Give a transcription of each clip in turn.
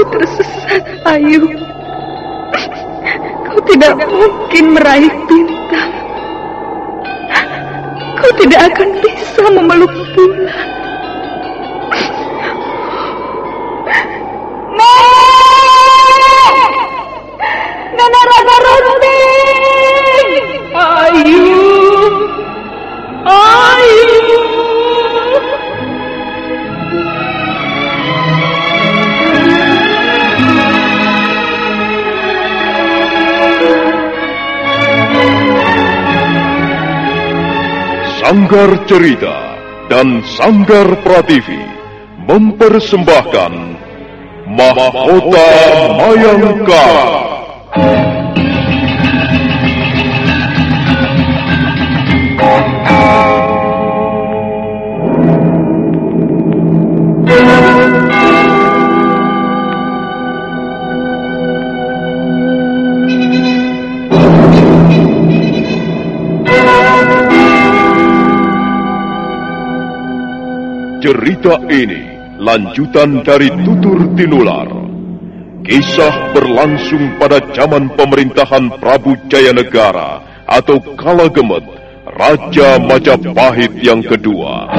tersesat, Ayu. Kau tidak mungkin meraih bintang. Kau tidak akan bisa memeluk bulan. Nenek Raka Runting! Ayu! Ayu! Sanggar Cerita dan Sanggar Prativi mempersembahkan Mahkota Mayangkara. Cerita ini lanjutan dari Tutur Tinular. Kisah berlangsung pada zaman pemerintahan Prabu Jayanegara atau Kala Gemet, Raja Majapahit yang kedua.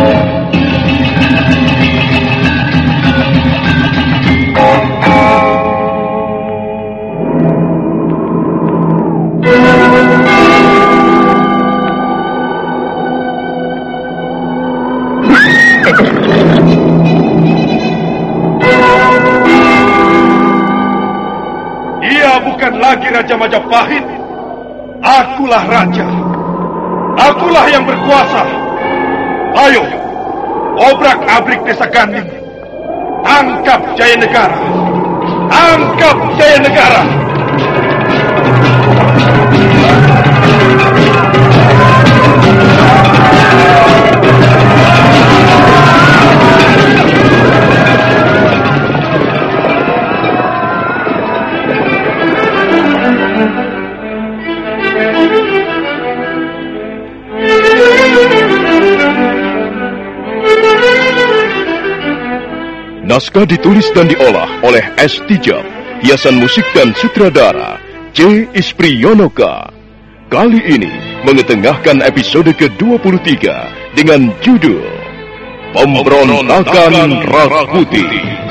Dia bukan lagi Raja Majapahit. Akulah raja. Akulah yang berkuasa. Ayo, obrak-abrik desa Ganding. Tangkap Jayanegara. Tangkap Jayanegara. Naskah ditulis dan diolah oleh S. Tijab, hiasan musik dan sutradara C. Ispriyonoka. Kali ini mengetengahkan episode ke-23 dengan judul Pemberontakan Rakuti.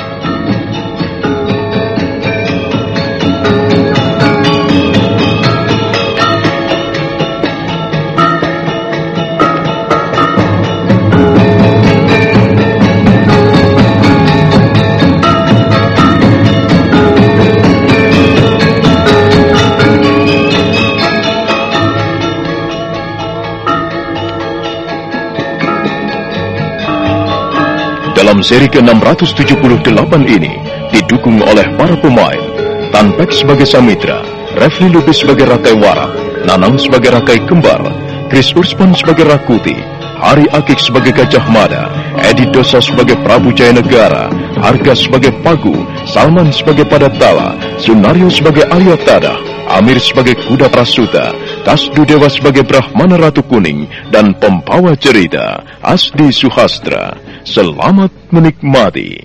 Dalam seri ke-678 ini didukung oleh para pemain Tan Pek sebagai Samitra, Refli Lubis sebagai Rakai Warak, Nanang sebagai Rakai Kembar, Chris Urspan sebagai Rakuti, Hari Akik sebagai Gajah Mada, Edi Dosa sebagai Prabu Jayanegara, Harga sebagai Pagu, Salman sebagai Padatala, Sunario sebagai Arya Tadah, Amir sebagai Kuda Prasuta, Tasdu Dewa sebagai Brahmana Ratu Kuning, dan pembawa cerita Asdi Suhastra. Selamat menikmati.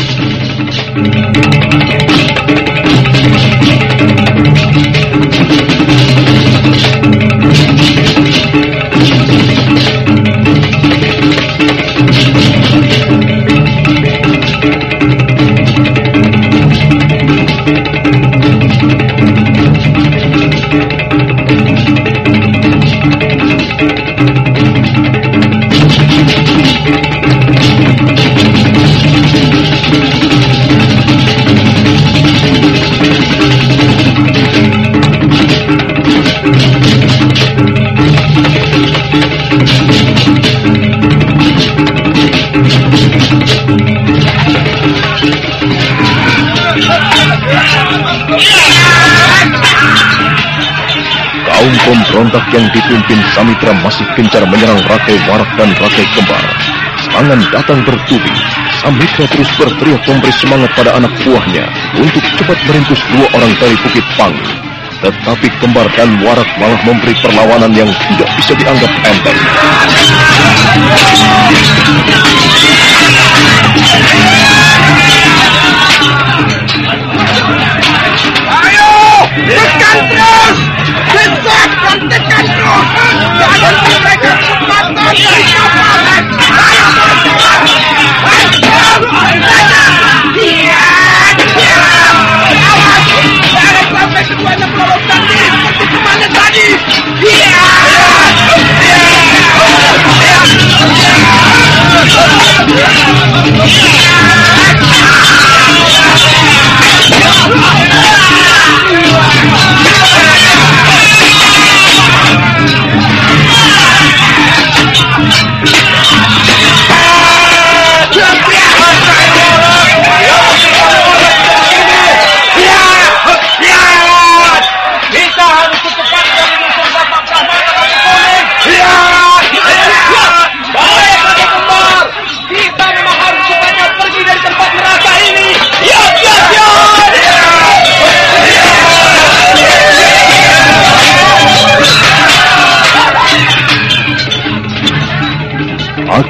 Kaum pemberontak yang dipimpin Samitra masih gencar menyerang Rakai Warak dan Rakai Kembar. Serangan datang bertubi. Samitra terus berteriak memberi semangat pada anak buahnya untuk cepat meringkus dua orang dari Bukit Pangi. Tetapi Kembar dan Warak malah memberi perlawanan yang tidak bisa dianggap enteng.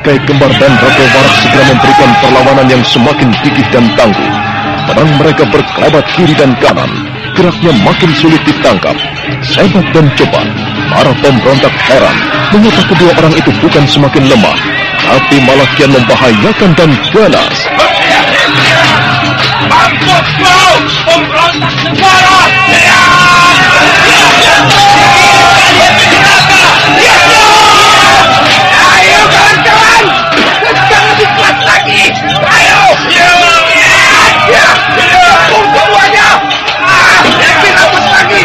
Rakai Kembar dan Rakai Warak segera memberikan perlawanan yang semakin gigih dan tangguh. Pedang mereka berkelebat kiri dan kanan. Geraknya makin sulit ditangkap. Hebat dan cepat. Para pemberontak heran mengapa kedua orang itu bukan semakin lemah, tapi malah kian membahayakan dan ganas. Mampus kau, pemberontak negara! Ayo kawan-kawan, kencang lebih kuat lagi. Ayo, pukul semuanya. Lebih rapat lagi.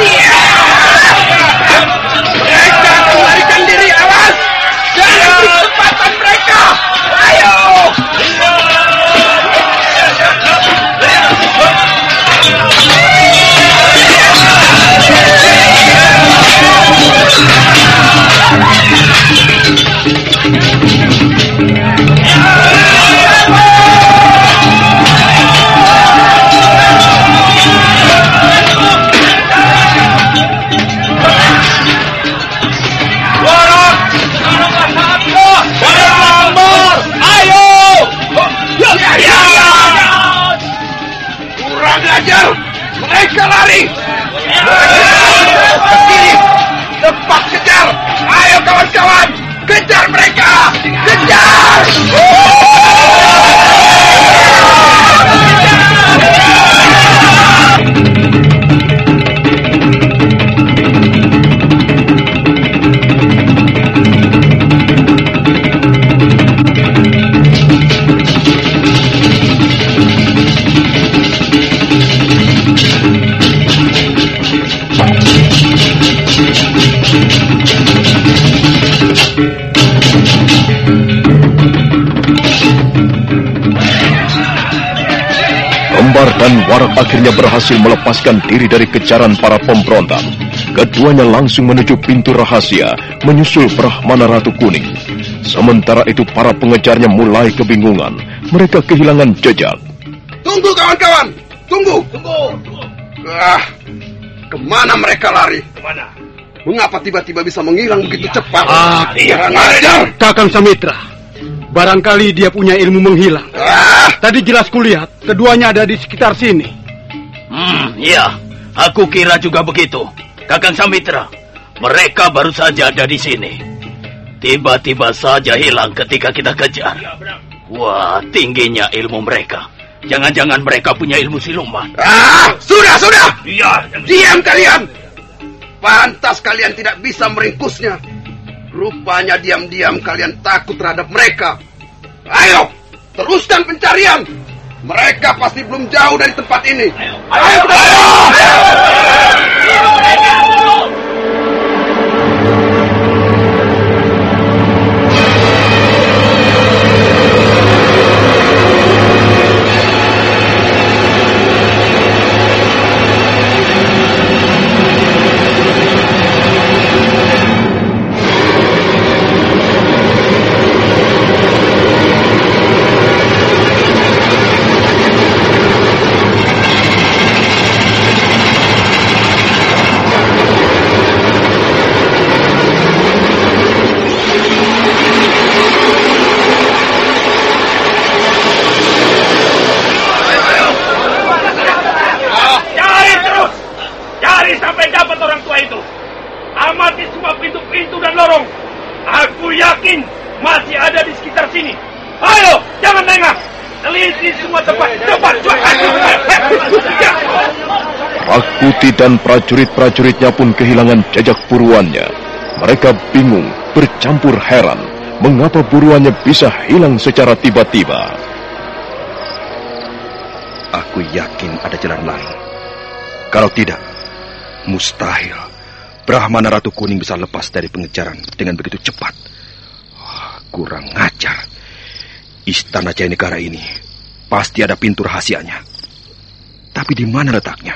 Mereka akan melarikan diri, awas. Jangan beri kesempatan mereka. Ayo. Mereka lari. Berdiri. Cepat kejar. Ayo kawan-kawan. Kejar mereka. Kejar. Kembar dan Warak akhirnya berhasil melepaskan diri dari kejaran para pemberontak. Keduanya langsung menuju pintu rahasia, menyusul Brahmana Ratu Kuning. Sementara itu para pengejarnya mulai kebingungan. Mereka kehilangan jejak. Tunggu kawan-kawan, tunggu. Kemana mereka lari? Kemana? Mengapa tiba-tiba bisa menghilang begitu cepat? Kakang Samitra, barangkali dia punya ilmu menghilang. Tadi jelas kulihat keduanya ada di sekitar sini. Iya, aku kira juga begitu, Kakang Samitra. Mereka baru saja ada di sini. Tiba-tiba saja hilang ketika kita kejar. Wah, tingginya ilmu mereka. Jangan-jangan mereka punya ilmu siluman. Sudah. Iya. Diam kalian. Pantas kalian tidak bisa meringkusnya. Rupanya diam-diam kalian takut terhadap mereka. Ayo, teruskan pencarian. Mereka pasti belum jauh dari tempat ini. Ayo. Rakuti dan prajurit-prajuritnya pun kehilangan jejak buruannya. Mereka bingung, bercampur heran, mengapa buruannya bisa hilang secara tiba-tiba. Aku yakin ada jalan lain. Kalau tidak, mustahil Brahmana Ratu Kuning bisa lepas dari pengejaran dengan begitu cepat. Kurang ajar. Istana Jayanegara ini pasti ada pintu rahasianya. Tapi di mana letaknya?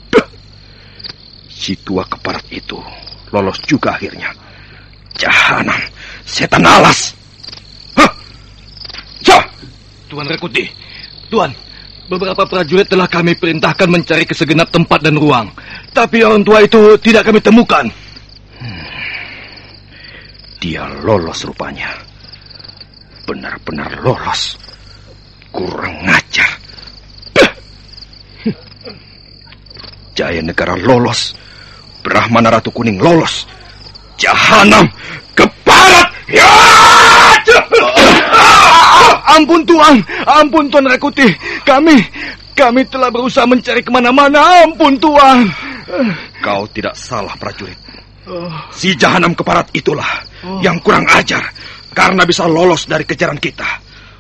Si tua keparat itu lolos juga akhirnya. Jahanam, setan alas. Tuan Rakuti, Tuan, beberapa prajurit telah kami perintahkan mencari ke segenap tempat dan ruang. Tapi orang tua itu tidak kami temukan. Dia lolos rupanya. benar-benar lolos. Kurang ngajar. Jaya Negara lolos. Brahmana Ratu Kuning lolos. Jahanam ke barat. Ya! Ampun Tuan Rakuti. Kami telah berusaha mencari kemana-mana. Ampun Tuan. Kau tidak salah, prajurit. Si Jahanam ke barat itulah yang kurang ajar karena bisa lolos dari kejaran kita.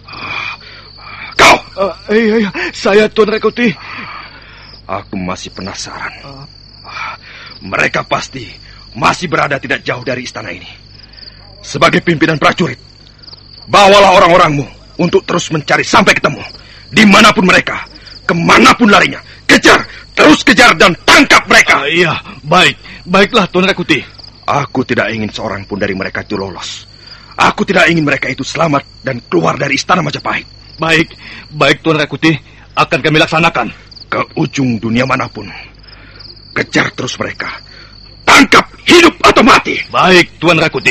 Kau! Iya, saya Tuan Rakuti. Aku masih penasaran. Mereka pasti masih berada tidak jauh dari istana ini. Sebagai pimpinan prajurit, bawalah orang-orangmu untuk terus mencari sampai ketemu. Dimanapun mereka, kemanapun larinya, kejar, terus kejar dan tangkap mereka. Iya, baiklah Tuan Rakuti. Aku tidak ingin seorang pun dari mereka itu lolos. Aku tidak ingin mereka itu selamat dan keluar dari istana Majapahit. Baik Tuan Rakuti, akan kami laksanakan. Ke ujung dunia manapun, kejar terus mereka. Tangkap hidup atau mati. Baik Tuan Rakuti.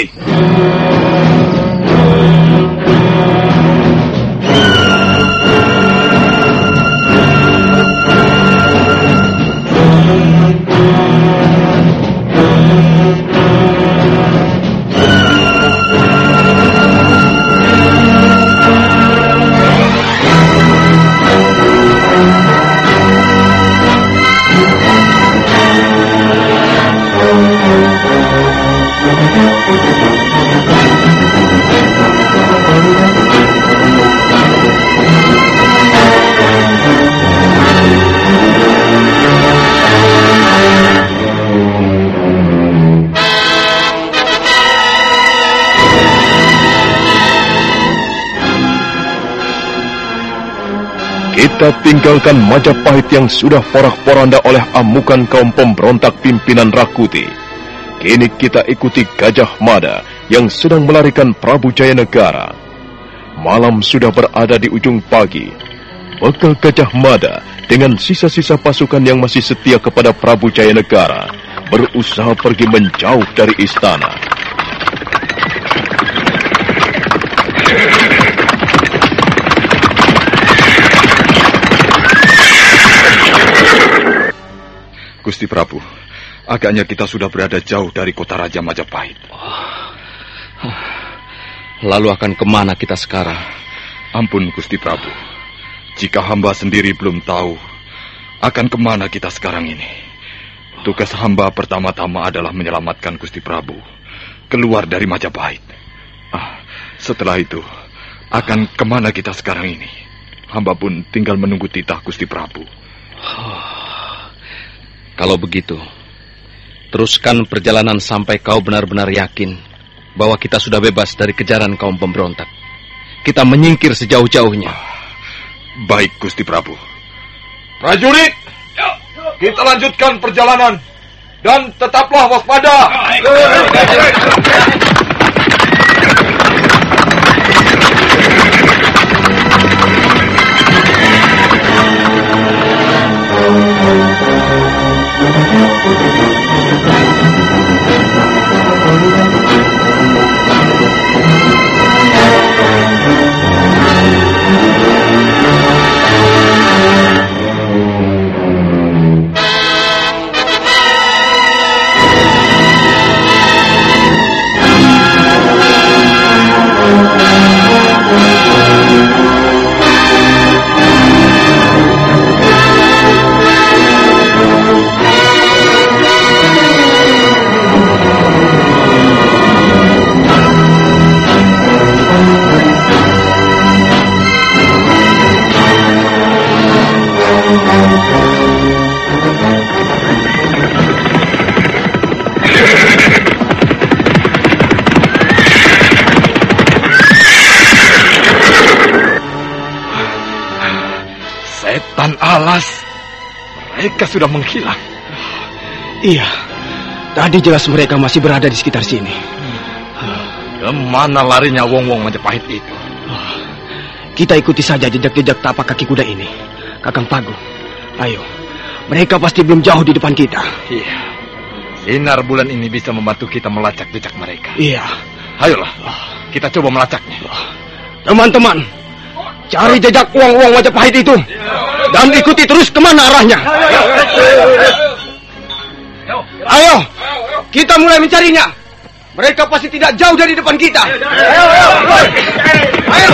Kita tinggalkan Majapahit yang sudah porak-poranda oleh amukan kaum pemberontak pimpinan Rakuti. Kini kita ikuti Gajah Mada yang sedang melarikan Prabu Jayanegara. Malam sudah berada di ujung pagi. Bekal Gajah Mada dengan sisa-sisa pasukan yang masih setia kepada Prabu Jayanegara berusaha pergi menjauh dari istana. Gusti Prabu, agaknya kita sudah berada jauh dari kota Raja Majapahit. Lalu akan kemana kita sekarang? Ampun Gusti Prabu, jika hamba sendiri belum tahu akan kemana kita sekarang ini. Tugas hamba pertama-tama adalah menyelamatkan Gusti Prabu keluar dari Majapahit. Setelah itu, akan kemana kita sekarang ini? Hamba pun tinggal menunggu titah Gusti Prabu. Kalau begitu, teruskan perjalanan sampai kau benar-benar yakin bahwa kita sudah bebas dari kejaran kaum pemberontak. Kita menyingkir sejauh-jauhnya. Baik, Gusti Prabu. Prajurit, kita lanjutkan perjalanan dan tetaplah waspada. Alas, mereka sudah menghilang. Iya, tadi jelas mereka masih berada di sekitar sini. Kemana larinya wong-wong Majapahit itu? Kita ikuti saja jejak-jejak tapak kaki kuda ini, Kakang Pagung. Ayo, mereka pasti belum jauh di depan kita. Iya, sinar bulan ini bisa membantu kita melacak jejak mereka. Iya. Ayolah, kita coba melacaknya. Teman-teman, cari jejak uang-uang Majapahit itu dan ikuti terus kemana arahnya. Ayo, kita mulai mencarinya. Mereka pasti tidak jauh dari depan kita. Ayo.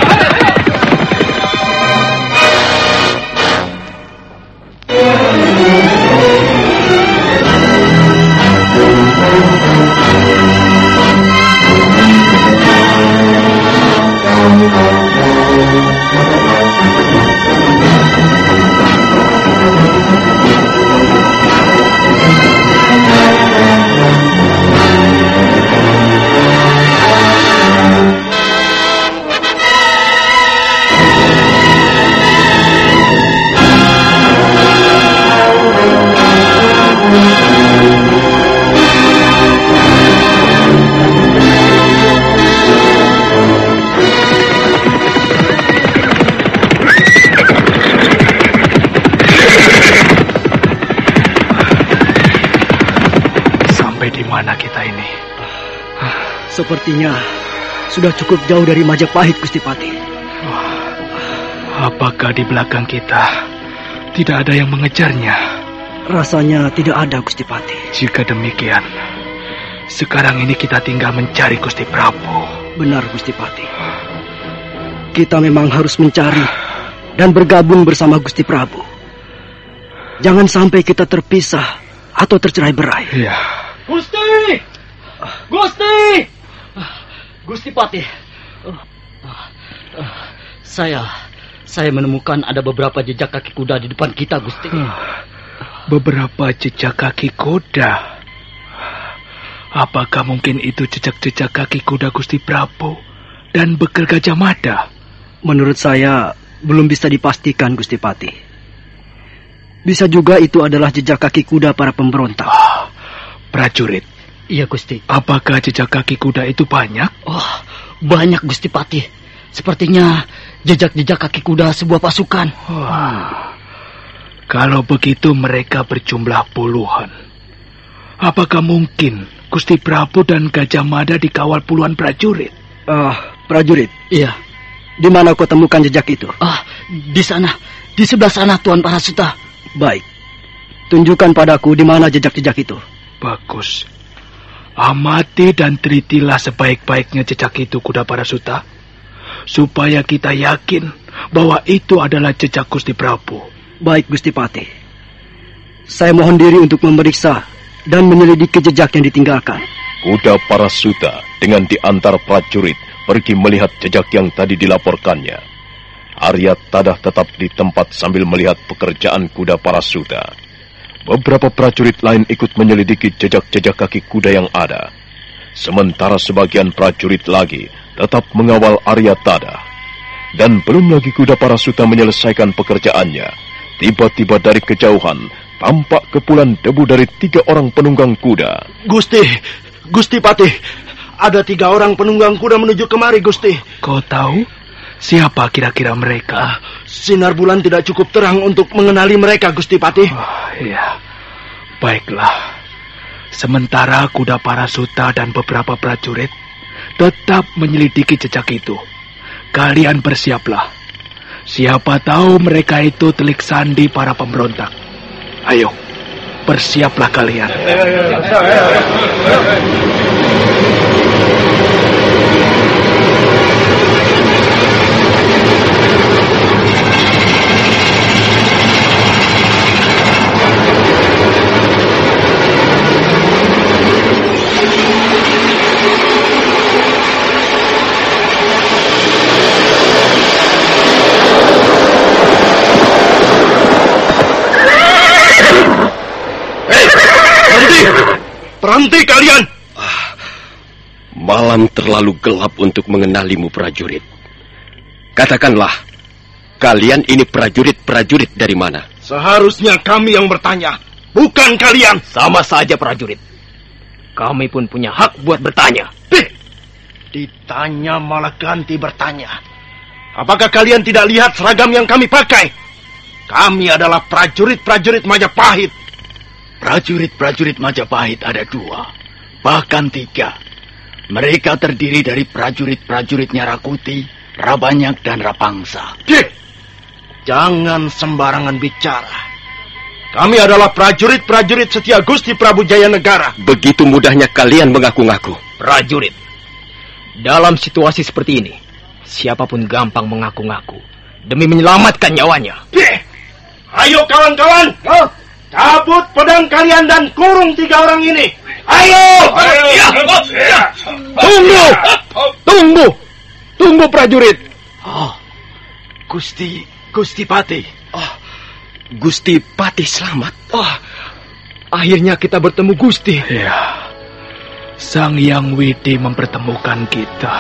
Sepertinya sudah cukup jauh dari Majapahit, Gusti Patih. Apakah di belakang kita tidak ada yang mengejarnya? Rasanya tidak ada, Gusti Patih. Jika demikian, sekarang ini kita tinggal mencari Gusti Prabu. Benar, Gusti Patih. Kita memang harus mencari dan bergabung bersama Gusti Prabu. Jangan sampai kita terpisah atau tercerai-berai. Iya. Gusti! Gusti Patih, saya menemukan ada beberapa jejak kaki kuda di depan kita, Gusti. Beberapa jejak kaki kuda? Apakah mungkin itu jejak-jejak kaki kuda Gusti Prabu dan Bekel Gajah Mada? Menurut saya belum bisa dipastikan, Gusti Patih. Bisa juga itu adalah jejak kaki kuda para pemberontak. Prajurit. Iya, Gusti. Apakah jejak kaki kuda itu banyak? Oh, banyak, Gusti Patih. Sepertinya jejak-jejak kaki kuda sebuah pasukan. Kalau begitu mereka berjumlah puluhan. Apakah mungkin Gusti Prabu dan Gajah Mada dikawal puluhan prajurit? Prajurit? Iya. Di mana kau temukan jejak itu? Di sana. Di sebelah sana, Tuan Parasuta. Baik. Tunjukkan padaku di mana jejak-jejak itu. Bagus. Amati dan telitilah sebaik-baiknya jejak itu, Kuda Parasuta, supaya kita yakin bahwa itu adalah jejak Gusti Prabu. Baik, Gusti Patih. Saya mohon diri untuk memeriksa dan menyelidiki jejak yang ditinggalkan. Kuda Parasuta dengan diantar prajurit pergi melihat jejak yang tadi dilaporkannya. Arya Tadah tetap di tempat sambil melihat pekerjaan Kuda Parasuta. Beberapa prajurit lain ikut menyelidiki jejak-jejak kaki kuda yang ada. Sementara sebagian prajurit lagi tetap mengawal Arya Tadah. Dan belum lagi Kuda Parasuta menyelesaikan pekerjaannya, tiba-tiba dari kejauhan tampak kepulan debu dari 3 orang penunggang kuda. Gusti Patih, ada 3 orang penunggang kuda menuju kemari, Gusti. Kau tahu siapa kira-kira mereka? Sinar bulan tidak cukup terang untuk mengenali mereka, Gusti Patih. Iya, baiklah. Sementara Kuda Parasuta dan beberapa prajurit tetap menyelidiki jejak itu. Kalian bersiaplah. Siapa tahu mereka itu telik sandi para pemberontak. Ayo, bersiaplah kalian. Berhenti kalian! Malam terlalu gelap untuk mengenalimu, prajurit. Katakanlah, kalian ini prajurit-prajurit dari mana? Seharusnya kami yang bertanya, bukan kalian. Sama saja, prajurit. Kami pun punya hak buat bertanya. Ditanya malah ganti bertanya. Apakah kalian tidak lihat seragam yang kami pakai? Kami adalah prajurit-prajurit Majapahit. Prajurit-prajurit Majapahit ada 2, bahkan 3. Mereka terdiri dari prajurit-prajuritnya Rakuti Rabanyak dan Rapangsa. Jangan sembarangan bicara. Kami adalah prajurit-prajurit setia Gusti Prabu Jayanegara. Begitu mudahnya kalian mengaku-ngaku. Prajurit. Dalam situasi seperti ini, siapapun gampang mengaku-ngaku demi menyelamatkan nyawanya. Ayo kawan-kawan, cabut pedang kalian dan kurung 3 orang ini. Ayo! Tunggu prajurit. Gusti Patih. Gusti Patih selamat. Akhirnya kita bertemu Gusti. Ya, Sang Hyang Widi mempertemukan kita.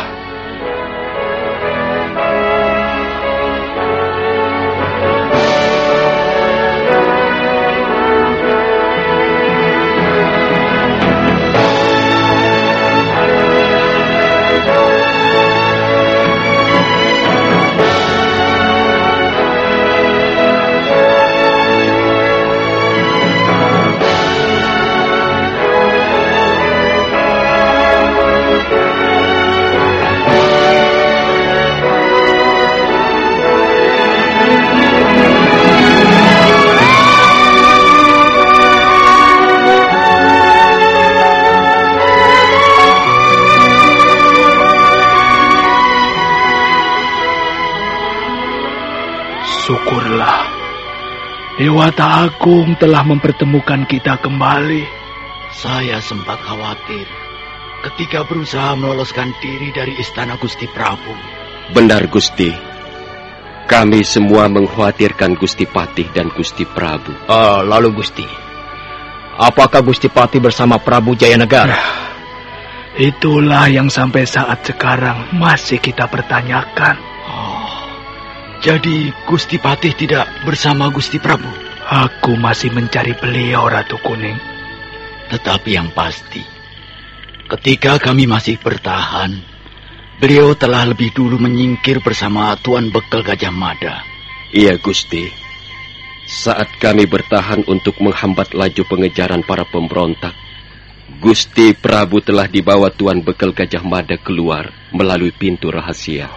Syukurlah, Dewata Agung telah mempertemukan kita kembali. Saya sempat khawatir ketika berusaha meloloskan diri dari istana Gusti Prabu. Benar Gusti. Kami semua mengkhawatirkan Gusti Patih dan Gusti Prabu. Lalu Gusti, apakah Gusti Patih bersama Prabu Jayanegara? Itulah yang sampai saat sekarang masih kita pertanyakan. Jadi Gusti Patih tidak bersama Gusti Prabu? Aku masih mencari beliau, Ratu Kuning. Tetapi yang pasti, ketika kami masih bertahan, beliau telah lebih dulu menyingkir bersama Tuan Bekel Gajah Mada. Iya Gusti. Saat kami bertahan untuk menghambat laju pengejaran para pemberontak, Gusti Prabu telah dibawa Tuan Bekel Gajah Mada keluar melalui pintu rahasia.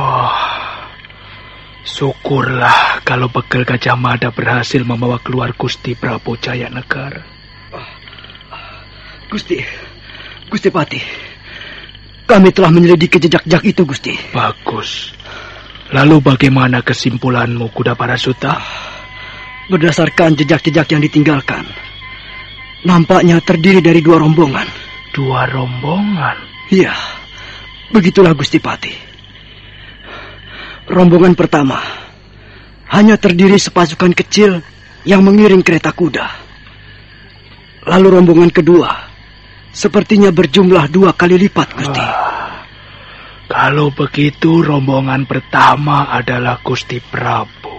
Syukurlah kalau Bekel Gajah Mada berhasil membawa keluar Gusti Prabu Jayanegara. Gusti Patih, kami telah menyelidiki jejak-jejak itu, Gusti. Bagus. Lalu bagaimana kesimpulanmu, Kuda Parasuta? Berdasarkan jejak-jejak yang ditinggalkan, nampaknya terdiri dari 2 rombongan. 2 rombongan? Iya, begitulah Gusti Patih. Rombongan pertama hanya terdiri sepasukan kecil yang mengiring kereta kuda. Lalu rombongan kedua sepertinya berjumlah 2 kali lipat, Gusti. Kalau begitu rombongan pertama adalah Gusti Prabu.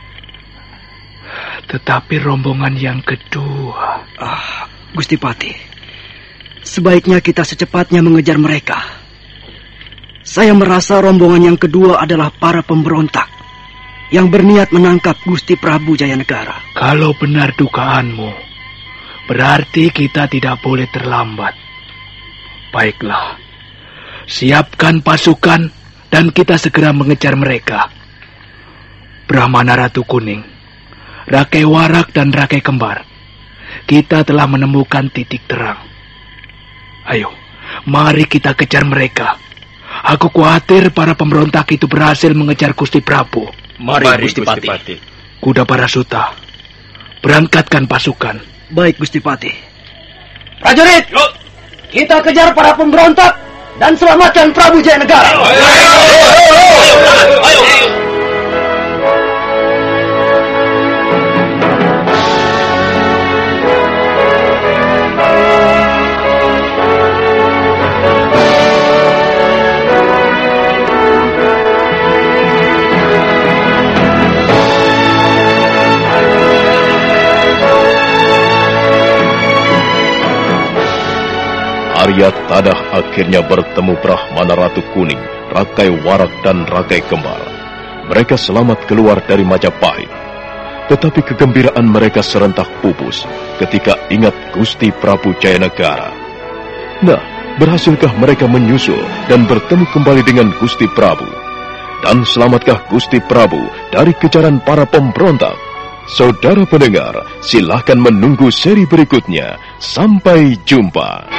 Tetapi rombongan yang kedua... Gusti Patih, sebaiknya kita secepatnya mengejar mereka. Saya merasa rombongan yang kedua adalah para pemberontak yang berniat menangkap Gusti Prabu Jayanegara. Kalau benar dugaanmu, berarti kita tidak boleh terlambat. Baiklah, siapkan pasukan dan kita segera mengejar mereka. Brahmana Ratu Kuning, Rakai Warak dan Rakai Kembar, kita telah menemukan titik terang. Ayo, mari kita kejar mereka. Aku khawatir para pemberontak itu berhasil mengejar Gusti Prabu. Mari Gusti Patih. Kuda Parasuta, berangkatkan pasukan. Baik Gusti Patih. Prajurit, kita kejar para pemberontak dan selamatkan Prabu Jayanegara. Ayo. Arya Tadah akhirnya bertemu Brahmana Ratu Kuning, Rakai Warak dan Rakai Kembar. Mereka selamat keluar dari Majapahit. Tetapi kegembiraan mereka serentak pupus ketika ingat Gusti Prabu Jayanegara. Nah, berhasilkah mereka menyusul dan bertemu kembali dengan Gusti Prabu? Dan selamatkah Gusti Prabu dari kejaran para pemberontak? Saudara pendengar, silahkan menunggu seri berikutnya. Sampai jumpa.